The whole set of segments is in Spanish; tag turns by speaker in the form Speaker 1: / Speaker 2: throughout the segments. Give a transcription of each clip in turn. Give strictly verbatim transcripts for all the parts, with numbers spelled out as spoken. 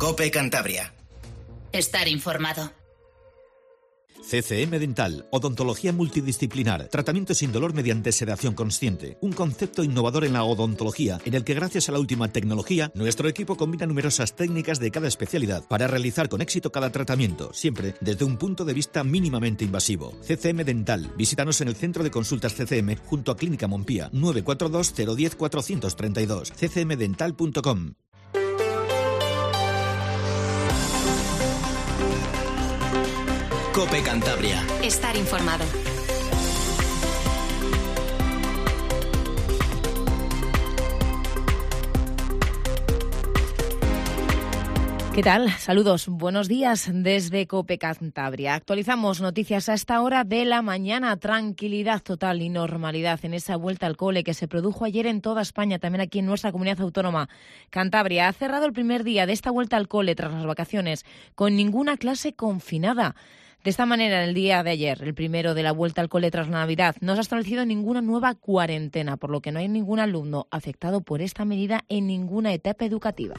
Speaker 1: COPE Cantabria.
Speaker 2: Estar informado.
Speaker 3: C C M Dental, odontología multidisciplinar, tratamiento sin dolor mediante sedación consciente. Un concepto innovador en la odontología, en el que gracias a la última tecnología, nuestro equipo combina numerosas técnicas de cada especialidad para realizar con éxito cada tratamiento, siempre desde un punto de vista mínimamente invasivo. C C M Dental, visítanos en el Centro de Consultas C C M, junto a Clínica Montpía, nueve cuatro dos cero uno cero cuatro tres dos, c c m dental punto com.
Speaker 1: COPE Cantabria.
Speaker 2: Estar informado.
Speaker 4: ¿Qué tal? Saludos, buenos días desde COPE Cantabria. Actualizamos noticias a esta hora de la mañana. Tranquilidad total y normalidad en esa vuelta al cole que se produjo ayer en toda España, también aquí en nuestra comunidad autónoma. Cantabria ha cerrado el primer día de esta vuelta al cole tras las vacaciones con ninguna clase confinada. De esta manera, en el día de ayer, el primero de la vuelta al cole tras Navidad, no se ha establecido ninguna nueva cuarentena, por lo que no hay ningún alumno afectado por esta medida en ninguna etapa educativa.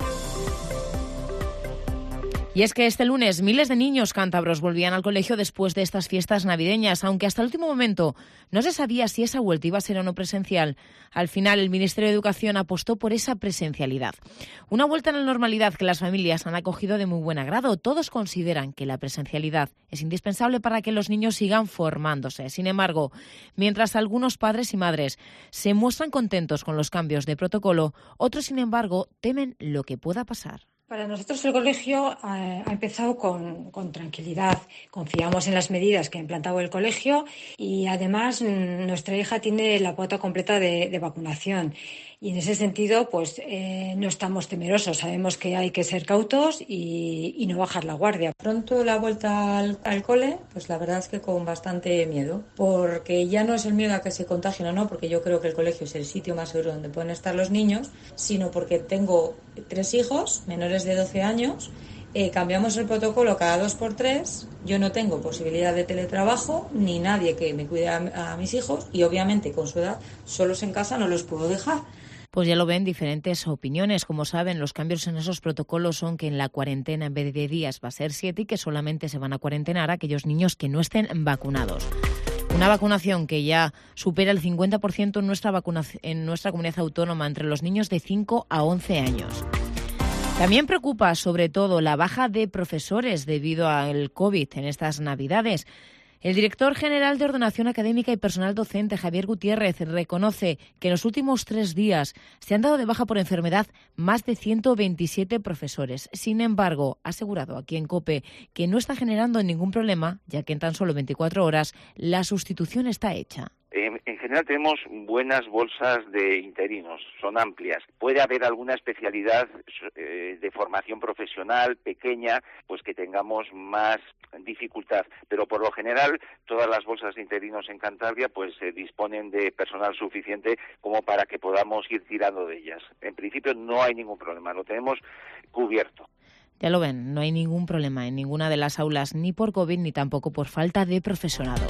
Speaker 4: Y es que este lunes miles de niños cántabros volvían al colegio después de estas fiestas navideñas, aunque hasta el último momento no se sabía si esa vuelta iba a ser o no presencial. Al final, el Ministerio de Educación apostó por esa presencialidad. Una vuelta a la normalidad que las familias han acogido de muy buen agrado. Todos consideran que la presencialidad es indispensable para que los niños sigan formándose. Sin embargo, mientras algunos padres y madres se muestran contentos con los cambios de protocolo, otros, sin embargo, temen lo que pueda pasar.
Speaker 5: Para nosotros el colegio ha empezado con, con tranquilidad. Confiamos en las medidas que ha implantado el colegio y además nuestra hija tiene la cuota completa de, de vacunación. Y en ese sentido, pues eh, no estamos temerosos. Sabemos que hay que ser cautos y, y no bajar la guardia.
Speaker 6: Pronto la vuelta al, al cole, pues la verdad es que con bastante miedo. Porque ya no es el miedo a que se contagien o no, porque yo creo que el colegio es el sitio más seguro donde pueden estar los niños, sino porque tengo tres hijos menores de doce años. Eh, cambiamos el protocolo cada dos por tres. Yo no tengo posibilidad de teletrabajo ni nadie que me cuide a, a mis hijos y obviamente con su edad solos en casa no los puedo dejar.
Speaker 4: Pues ya lo ven, diferentes opiniones. Como saben, los cambios en esos protocolos son que en la cuarentena en vez de días va a ser siete y que solamente se van a cuarentenar a aquellos niños que no estén vacunados. Una vacunación que ya supera el cincuenta por ciento en nuestra, vacuna, en nuestra comunidad autónoma entre los niños de cinco a once años. También preocupa sobre todo la baja de profesores debido al COVID en estas Navidades. El director general de Ordenación Académica y Personal Docente, Javier Gutiérrez, reconoce que en los últimos tres días se han dado de baja por enfermedad más de ciento veintisiete profesores. Sin embargo, ha asegurado aquí en COPE que no está generando ningún problema, ya que en tan solo veinticuatro horas la sustitución está hecha.
Speaker 7: En, en general tenemos buenas bolsas de interinos, son amplias. Puede haber alguna especialidad eh, de formación profesional pequeña, pues que tengamos más dificultad, pero por lo general todas las bolsas de interinos en Cantabria pues eh, disponen de personal suficiente como para que podamos ir tirando de ellas. En principio no hay ningún problema, lo tenemos cubierto.
Speaker 4: Ya lo ven, no hay ningún problema en ninguna de las aulas, ni por COVID ni tampoco por falta de profesorado.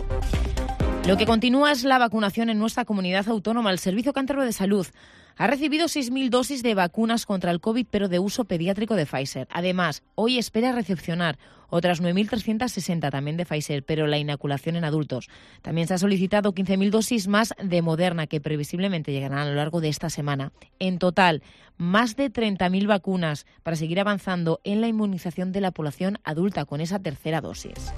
Speaker 4: Lo que continúa es la vacunación en nuestra comunidad autónoma. El Servicio Cántabro de Salud ha recibido seis mil dosis de vacunas contra el COVID, pero de uso pediátrico de Pfizer. Además, hoy espera recepcionar otras nueve mil trescientas sesenta también de Pfizer, pero la inoculación en adultos. También se ha solicitado quince mil dosis más de Moderna, que previsiblemente llegarán a lo largo de esta semana. En total, más de treinta mil vacunas para seguir avanzando en la inmunización de la población adulta con esa tercera dosis.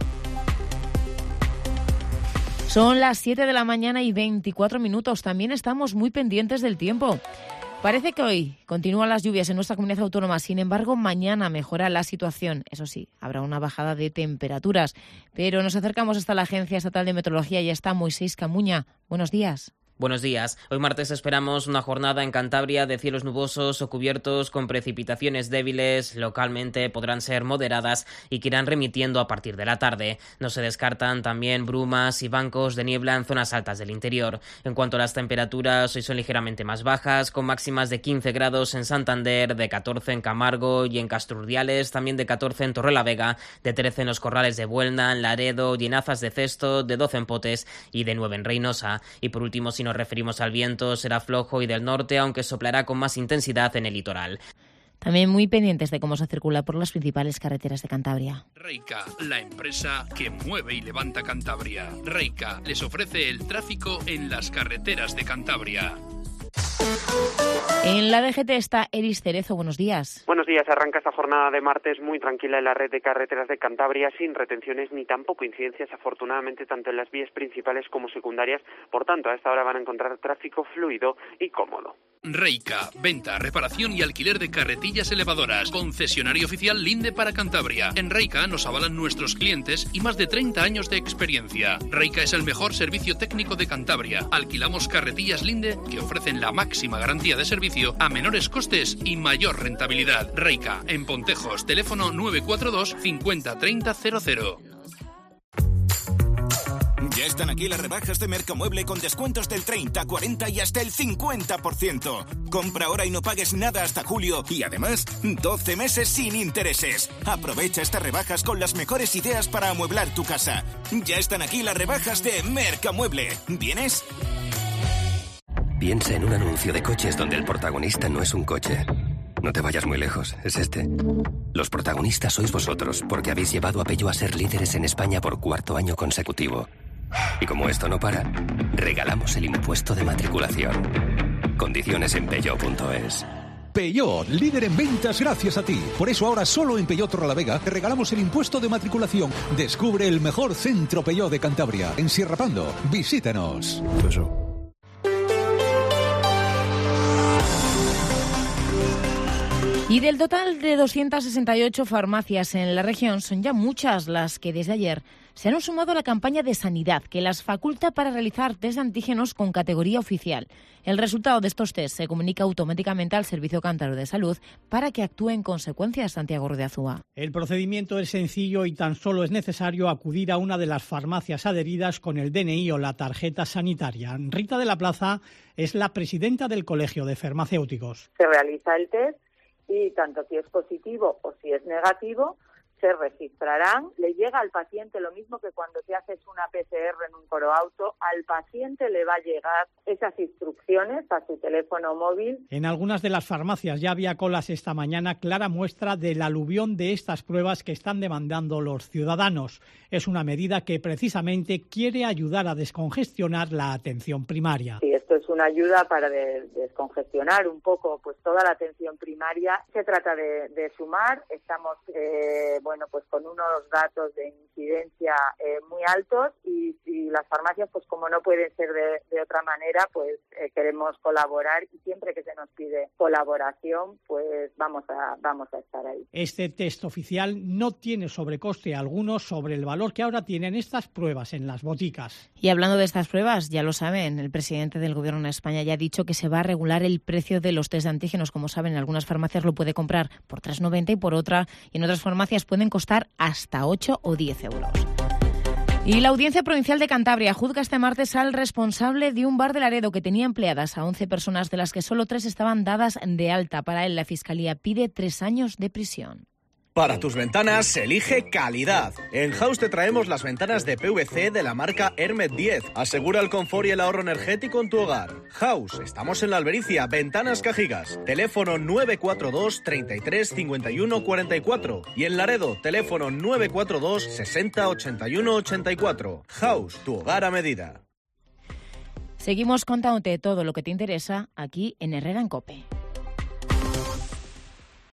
Speaker 4: Son las siete de la mañana y veinticuatro minutos. También estamos muy pendientes del tiempo. Parece que hoy continúan las lluvias en nuestra comunidad autónoma. Sin embargo, mañana mejora la situación. Eso sí, habrá una bajada de temperaturas. Pero nos acercamos hasta la Agencia Estatal de Meteorología y está Moisés Camuña. Buenos días.
Speaker 8: Buenos días. Hoy martes esperamos una jornada en Cantabria de cielos nubosos o cubiertos con precipitaciones débiles, localmente podrán ser moderadas y que irán remitiendo a partir de la tarde. No se descartan también brumas y bancos de niebla en zonas altas del interior. En cuanto a las temperaturas, hoy son ligeramente más bajas, con máximas de quince grados en Santander, de catorce en Camargo y en Castrurdiales, también de catorce en Torrelavega, de trece en los Corrales de Buelna, en Laredo y en Azas de Cesto, de doce en Potes y de nueve en Reynosa. Y por último, si nos referimos al viento, será flojo y del norte, aunque soplará con más intensidad en el litoral.
Speaker 4: También muy pendientes de cómo se circula por las principales carreteras de Cantabria.
Speaker 1: Reica, la empresa que mueve y levanta Cantabria. Reica les ofrece el tráfico en las carreteras de Cantabria.
Speaker 4: En la D G T está Eris Cerezo. Buenos días.
Speaker 9: Buenos días. Arranca esta jornada de martes muy tranquila en la red de carreteras de Cantabria, sin retenciones ni tampoco incidencias, afortunadamente, tanto en las vías principales como secundarias. Por tanto, a esta hora van a encontrar tráfico fluido y cómodo.
Speaker 1: Reica, venta, reparación y alquiler de carretillas elevadoras. Concesionario oficial Linde para Cantabria. En Reica nos avalan nuestros clientes y más de treinta años de experiencia. Reica es el mejor servicio técnico de Cantabria. Alquilamos carretillas Linde que ofrecen la máxima garantía de servicio a menores costes y mayor rentabilidad. Reica, en Pontejos, teléfono nueve cuatro dos cincuenta treinta cero cero.
Speaker 10: Ya están aquí las rebajas de Mercamueble con descuentos del treinta, cuarenta y hasta el cincuenta por ciento. Compra ahora y no pagues nada hasta julio y además doce meses sin intereses. Aprovecha estas rebajas con las mejores ideas para amueblar tu casa. Ya están aquí las rebajas de Mercamueble. ¿Vienes?
Speaker 11: Piensa en un anuncio de coches donde el protagonista no es un coche. No te vayas muy lejos, es este. Los protagonistas sois vosotros, porque habéis llevado a Peugeot a ser líderes en España por cuarto año consecutivo. Y como esto no para, regalamos el impuesto de matriculación. Condiciones en peugeot punto es.
Speaker 12: Peugeot, líder en ventas gracias a ti. Por eso ahora solo en Peugeot Torrelavega te regalamos el impuesto de matriculación. Descubre el mejor centro Peugeot de Cantabria, en Sierra Pando. Visítanos. Eso.
Speaker 4: Y del total de doscientas sesenta y ocho farmacias en la región, son ya muchas las que desde ayer se han sumado a la campaña de sanidad que las faculta para realizar test de antígenos con categoría oficial. El resultado de estos test se comunica automáticamente al Servicio Cántabro de Salud para que actúe en consecuencia. Santiago Ruiz-Azúa.
Speaker 13: El procedimiento es sencillo y tan solo es necesario acudir a una de las farmacias adheridas con el D N I o la tarjeta sanitaria. Rita de la Plaza es la presidenta del Colegio de Farmacéuticos.
Speaker 14: Se realiza el test y tanto si es positivo o si es negativo, se registrarán. Le llega al paciente lo mismo que cuando te haces una P C R en un coroauto, al paciente le va a llegar esas instrucciones a su teléfono móvil.
Speaker 13: En algunas de las farmacias ya había colas esta mañana, clara muestra del aluvión de estas pruebas que están demandando los ciudadanos. Es una medida que precisamente quiere ayudar a descongestionar la atención primaria.
Speaker 14: Sí, esto es una ayuda para de, descongestionar un poco pues toda la atención primaria. Se trata de, de sumar, estamos eh, bueno pues con unos datos de incidencia eh, muy altos y, y las farmacias pues como no pueden ser de, de otra manera pues eh, queremos colaborar y siempre que se nos pide colaboración pues vamos a vamos a estar ahí.
Speaker 13: Este test oficial no tiene sobrecoste alguno sobre el valor que ahora tienen estas pruebas en las boticas.
Speaker 4: Y hablando de estas pruebas, ya lo saben, el presidente del Gobierno en España ya ha dicho que se va a regular el precio de los test de antígenos. Como saben, en algunas farmacias lo puede comprar por tres noventa y por otra, y en otras farmacias pueden costar hasta ocho o diez euros. Y la Audiencia Provincial de Cantabria juzga este martes al responsable de un bar de Laredo que tenía empleadas a once personas, de las que solo tres estaban dadas de alta. Para él, la Fiscalía pide tres años de prisión.
Speaker 15: Para tus ventanas, elige calidad. En House te traemos las ventanas de P V C de la marca Hermet diez. Asegura el confort y el ahorro energético en tu hogar. House, estamos en la Albericia, Ventanas Cajigas. Teléfono nueve cuatro dos, treinta y tres, cincuenta y uno, cuarenta y cuatro. Y en Laredo, teléfono nueve cuatro dos, sesenta, ochenta y uno, ochenta y cuatro. House, tu hogar a medida.
Speaker 4: Seguimos contándote todo lo que te interesa aquí en Herrera en COPE.